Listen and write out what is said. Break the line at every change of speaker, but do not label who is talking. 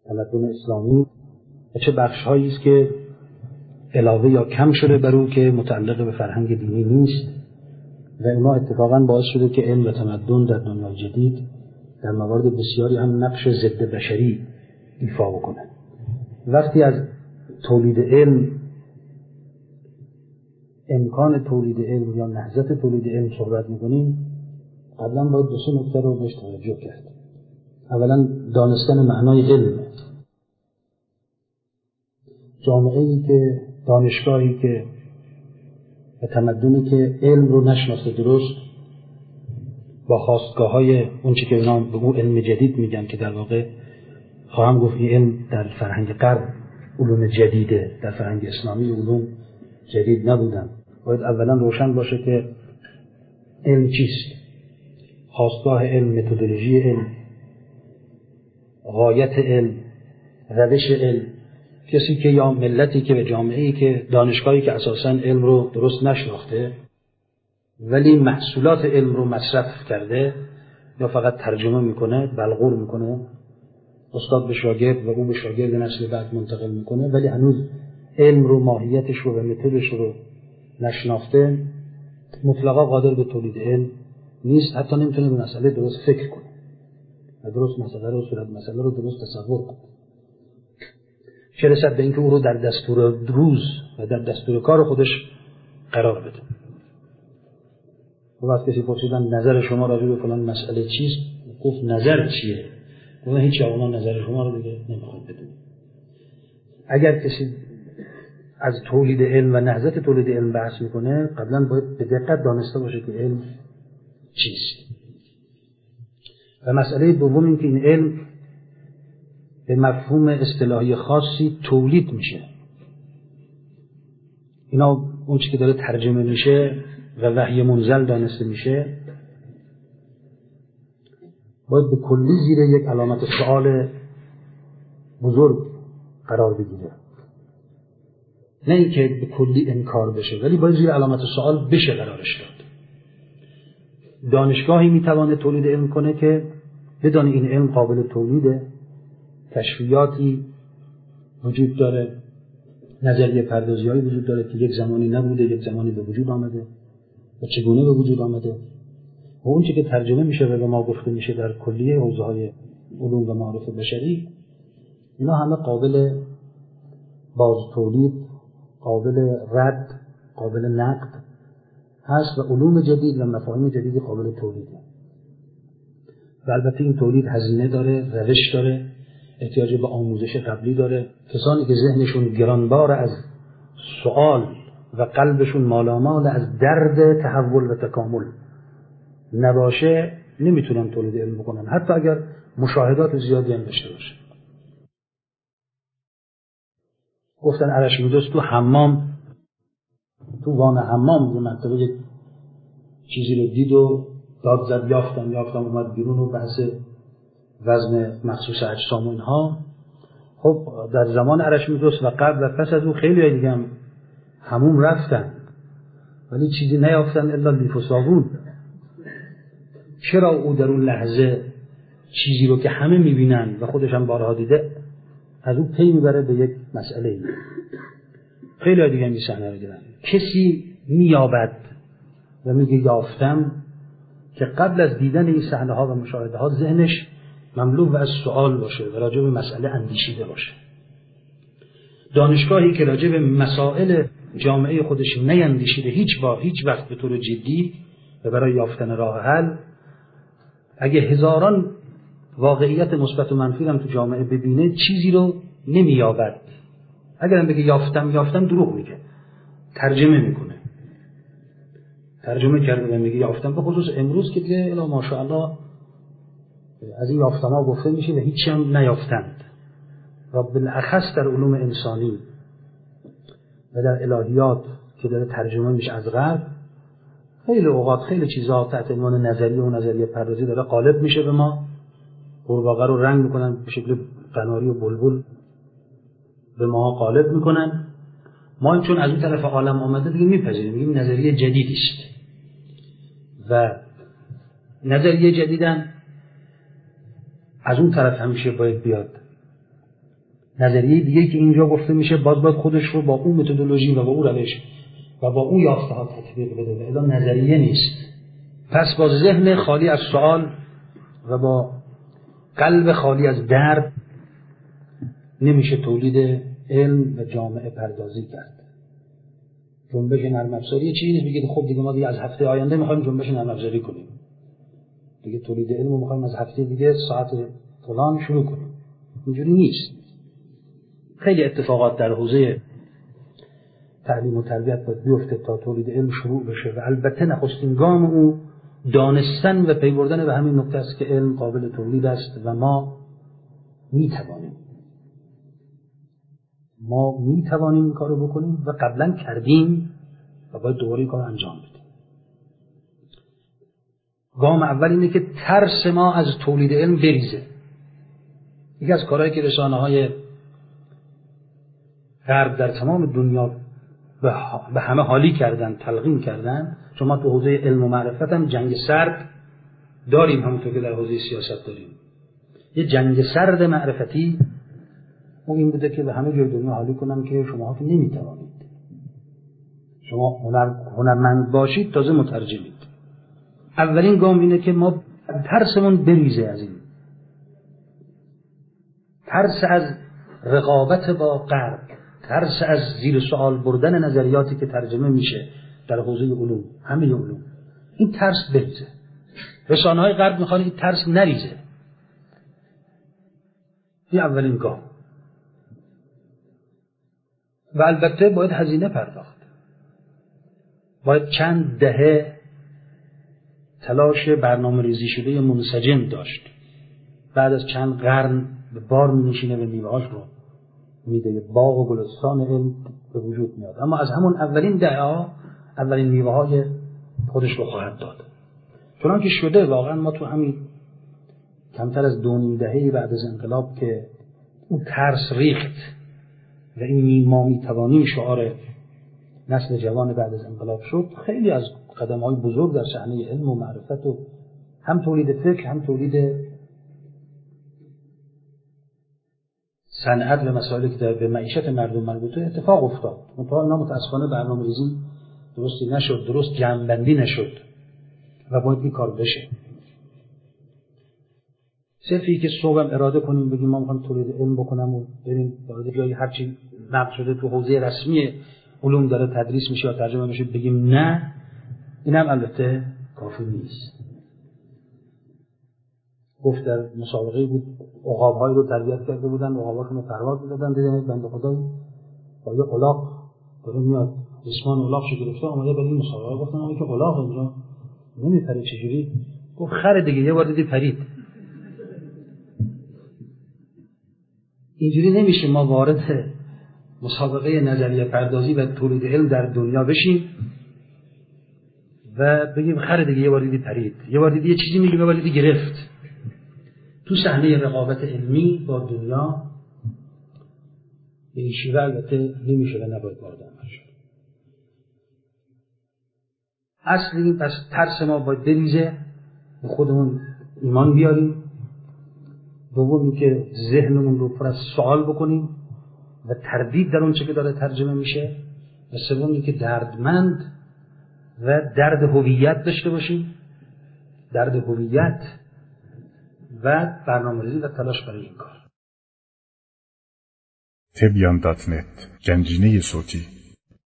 تمدن اسلامی و چه بخش‌هایی است که علاوه یا کم شده بر او که متعلق به فرهنگ دینی نیست و اینا اتفاقاً باعث شده که علم و تمدن در دنیای جدید در موارد بسیاری هم نقش ضد بشری ایفا بکنه. وقتی از تولید علم، امکان تولید علم یا نهضت تولید علم صحبت می‌کنیم، قبلا باید دو سه نکته رو بهش توجه کرد. اولا دانستن معنای علم. جامعه‌ای که دانشگاهی که و تمدنی که علم رو نشناسه درست، با خاستگاه‌های اون چی که اونا به اون علم جدید میگن که در واقع خواهم گفت این علم در فرهنگ غرب علوم جدیده، در فرهنگ اسلامی علوم جدید نبودن. باید اولا روشن باشه که علم چیست، خاستگاه علم، متدولوژی علم، غایت علم، روش علم. کسی که یا ملتی که به جامعه‌ای که دانشگاهی که اساساً علم رو درست نشناخته ولی محصولات علم رو مصرف کرده یا فقط ترجمه میکنه، بلغور میکنه، استاد به شاگرد و او به شاگرد نسل بعد منتقل میکنه، ولی هنوز علم رو، ماهیتش رو و متدش رو نشناخته، مطلقا قادر به تولید علم نیست. حتی نمیتونه به مسئله درست فکر کنه و درست مسئله رو، صورت مسئله رو درست تصور کنه. چه رسد به اینکه او رو در دستور روز و در دستور کار خودش قرار بده. و وقتی کسی پرسیدن نظر شما راجع به فلان مسئله چیست، گفت نظر چیه؟ گفت هیچ، اونا نظر شما رو دیگه نمیخواد بدونه. اگر کسی از تولید علم و نهضت تولید علم بحث میکنه، قبلا باید به دقت دانسته باشه که علم چیست. و مسئله دوم این که این علم به مفهوم اصطلاحی خاصی تولید میشه. اینا اون چیزی که داره ترجمه میشه و وحی منزل دانسته میشه، باید به کلی زیر یک علامت سوال بزرگ قرار بگیره. نه اینکه به کلی انکار بشه، ولی باید زیر علامت سوال بشه قرارش داد. دانشگاهی میتونه تولید علم کنه که بدون این علم قابل تولیده، کشفیاتی وجود داره، نظریه پردازی‌هایی وجود داره که یک زمانی نبوده، یک زمانی به وجود آمده و چگونه به وجود آمده. و اون چی که ترجمه میشه و به ما گفته میشه در کلیه حوزه‌های علوم و معارف بشری، اینا همه قابل باز تولید، قابل رد، قابل نقد هست و علوم جدید و مفاهیم جدیدی قابل تولیده. و البته این تولید هزینه داره، روش داره، احتیاج به آموزش قبلی داره. کسانی که ذهنشون گرانبار از سوال و قلبشون مالامال از درد تحول و تکامل نباشه، نمیتونن تولید علم بکنن، حتی اگر مشاهدات زیادی هم داشته باشه. گفتن ارشمیدس تو حمام، تو وان حمام یه مرتبه یک چیزی رو دید و داد زد، یافتم اومد بیرون و بحث وزن مخصوص اجسام و اینها. خب در زمان ارشمیدس و قبل و پس از او خیلی دیگه هم حموم رفتن ولی چیزی نیافتن الا لیف و صابون. چرا او در اون لحظه چیزی رو که همه میبینن و خودش هم بارها دیده از او پی میبره به یک مسئله ای؟ خیلی دیگه این صحنه رو دیدن. کسی مییابد و میگه یافتم که قبل از دیدن این صحنه ها و مشاهده ها ذهنش مملو از سوال باشه و راجع به مسئله اندیشیده باشه. دانشگاهی که راجع به مسائل جامعه خودش نیندیشیده هیچ وقت به طور جدی و برای یافتن راه حل، اگه هزاران واقعیت مثبت و منفی هم تو جامعه ببینه چیزی رو نمییابد. اگر هم بگه یافتم دروغ میگه، ترجمه میکنه. ترجمه کرده و میگه یافتم، به خصوص امروز که دیگه الا ماشاءالله از این یافتما گفته میشه و هیچی هم نیافتند. و بالاخص در علوم انسانی و در الهیات که داره ترجمه میشه از غرب، خیلی اوقات خیلی چیزها تحت عنوان نظریه و نظریه پردازی داره غالب میشه به ما. قورباغه رو رنگ میکنن به شکل قناری و بلبل به ما غالب میکنن. ما چون از اون طرف عالم آمده دیگه میپذیریم، میگیم نظریه جدیدی است و نظریه جدیدن از اون طرف همیشه باید بیاد نظریه دیگه که اینجا گفته میشه باید خودش رو با اون متدولوژی و با اون روش و با اون یافته ها تطبیق بده، الا نظریه نیست. پس با ذهن خالی از سوال و با قلب خالی از درد نمیشه تولید علم و جامعه پردازی کرد. جنبش نرم افزاری چیزی نیست بگید خب دیگه ما دیگه از هفته آینده میخوایم جنبش نرم افزاری کنیم، دیگه تولید علم رو میخوایم از هفته دیگه ساعت فلان شروع کنیم. اینجوری نیست. خیلی اتفاقات در حوزه تعلیم و تربیت باید بیفته تا تولید علم شروع بشه و البته نخستین گام او دانستن و پی بردن به همین نکته است که علم قابل تولید است و ما میتوانیم این کارو بکنیم و قبلا کردیم و باید دوباره این کارو انجام بدیم. گام اول اینه که ترس ما از تولید علم بریزه. یکی از کارهایی که رسانه‌های غرب در تمام دنیا به همه حالی کردن، تلقین کردن، چون ما تو حوزه علم و معرفت هم جنگ سرد داریم، همونطور که در حوزه سیاست داریم. یه جنگ سرد معرفتی اون این بوده که به همه جای دنیا حالی کنن که شما که نمیتوانید، شما هنرمند باشید تازه مترجمید. اولین گام اینه که ما ترسمون بریزه از این ترس از رقابت با غرب، ترس از زیر سوال بردن نظریاتی که ترجمه میشه در حوزه علوم، همه علوم، این ترس بریزه. رسانه‌های غرب میخوان این ترس نریزه. این اولین گام. و البته باید هزینه پرداخت. باید چند دهه تلاش برنامه ریزی شده منسجم داشت. بعد از چند قرن به بار می نشینه و میوه‌هاش رو میده، باغ و گلستان علم به وجود میاد. اما از همون اولین دهه‌ها اولین میوه‌های خودش رو خواهد داد. چنانکه شده واقعا ما تو همین کمتر از 2 دهه بعد از انقلاب که اون ترس ریخت و این ما میتوانیم شعار نسل جوان بعد از انقلاب شد، خیلی از قدم‌های بزرگ در صحنه علم و معرفت و هم تولید فکر هم تولید صنعت و مسائلی که به معیشت مردم مربوطه اتفاق افتاد. منتها اینا متاسفانه برنامه‌ریزی درستی نشد، درست جمع‌بندی نشد و باید این کار بشه. صرفی که صبحم اراده کنیم بگیم ما می‌خوایم تولید علم بکنم و بریم وارد جای هر چی نقد شده تو حوزه رسمی علوم داره تدریس میشه یا ترجمه میشه بگیم نه، اینم البته کافی نیست. گفت در مسابقه بود عقاب‌هایی رو تربیت کرده بودن، عقاب‌هاشون رو پرواز می‌دادن، دیدن بنده خدای با یه الاغ داره میاد، جسمان الاغش گرفته اومده برای این مسابقه. گفتن اون که الاغ اینجا نمیپره چجوری؟ گفت خر دیگه، یه بار دیدی پرید. اینجوری نمیشه ما وارد مسابقه نظریه پردازی و تولید علم در دنیا بشیم و بگیم خر دیگه، یه بار دیدی پرید، یه بار دیدی یه چیزی میگه، یه بار دیدی گرفت. تو صحنه رقابت علمی با دنیا این شیوه البته نمیشه و نباید وارد عمل شد. اصلی پس ترس ما باید بریزه، به خودمون ایمان بیاریم. دومی که ذهنمون رو پر از سوال بکنیم و تردید در اون چه که داره ترجمه میشه. و سومی که دردمند و درد هویت داشته باشیم، درد هویت و برنامه‌ریزی و تلاش برای این کار.
تبیان.net گنجینه صوتی